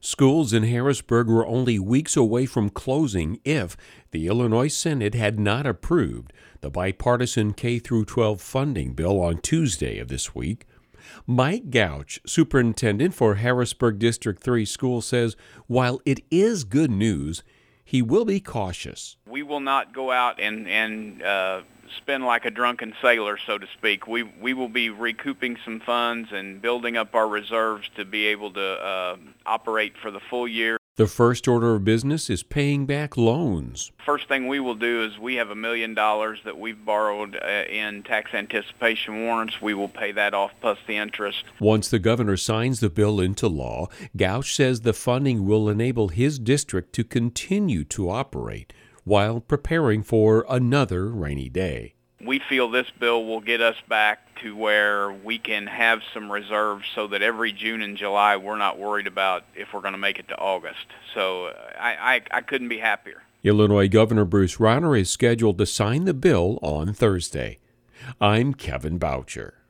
Schools in Harrisburg were only weeks away from closing if the Illinois Senate had not approved the bipartisan K-12 funding bill on Tuesday of this week. Mike Gouch, superintendent for Harrisburg District 3 School, says while it is good news, he will be cautious. We will not go out and spend like a drunken sailor, so to speak. We will be recouping some funds and building up our reserves to be able to operate for the full year. The first order of business is paying back loans. First thing we will do is we have $1 million that we've borrowed in tax anticipation warrants. We will pay that off plus the interest. Once the governor signs the bill into law, Gouch says the funding will enable his district to continue to operate while preparing for another rainy day. We feel this bill will get us back to where we can have some reserves so that every June and July we're not worried about if we're going to make it to August. So I couldn't be happier. Illinois Governor Bruce Rauner is scheduled to sign the bill on Thursday. I'm Kevin Boucher.